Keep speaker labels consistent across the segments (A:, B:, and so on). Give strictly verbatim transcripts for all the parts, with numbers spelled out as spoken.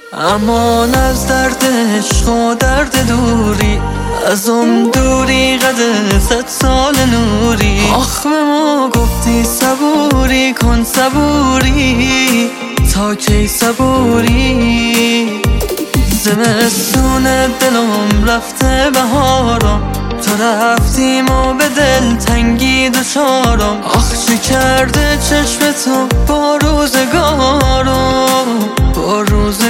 A: امان از درد عشق و درد دوری، از اون دوری قد صد سال نوری. آخ به ما گفتی صبوری کن صبوری، تا کی صبوری؟ زمستون دلم رفته بهارم، تو رفتیم و به دل تنگی دچارم. آخ چه کرده چشم تو با روزگارم، با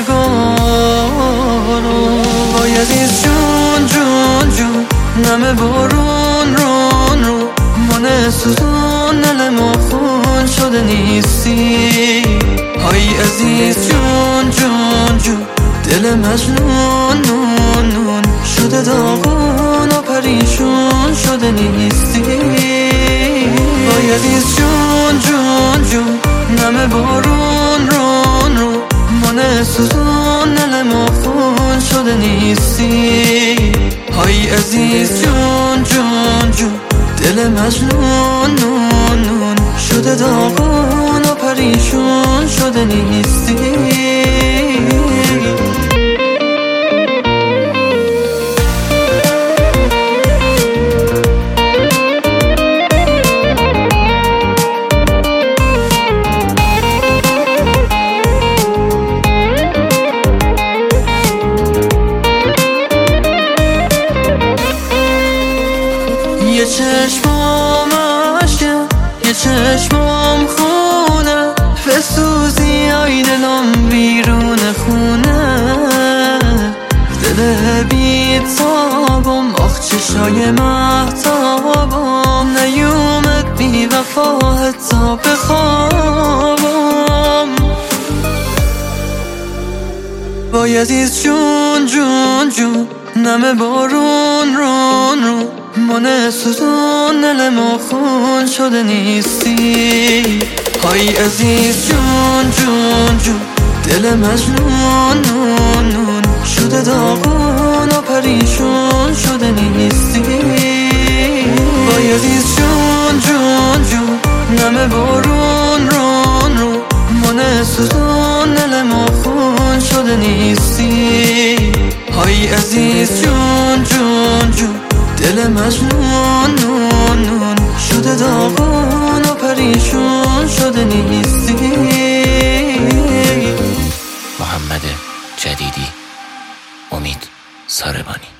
A: روزگارم. باید این جون جون جون نمه بارون رون رو، من سوزون نلم و خون شده نیستی. های عزیز جون جون جون دل مجنون نون نون شده داغون و پریشون شده نیستی. های عزیز جون جون جون نمه بارون رون رو، من سوزون نلم و خون شده نیستی. های عزیز جون جون جون دل مجنون نون نون شده داغون و پریشون شده نیستی. یه چشمام عشقه یه چشمام خونه، بسوزی آی دلم بیرون خونه. دل بیتابم آخ چشای مهتابم، نیومد بی وفا حتی بخوابم. وای عزیز جون جون جون نمه بارون رون رو، من سوزون نلم و خون شده نیستی. های عزیز جون جون جون دل مجنون نون نون شده داغون و پریشون شده نیستی. های عزیز جون جون جون نمه بارون رون رو، من سوزون نلم و خون شده نیستی. های عزیز جون جون جون دل مجنون نون نون شده داغون و پریشون شده نیستی.
B: محمد جدیدی، امید ساربانی.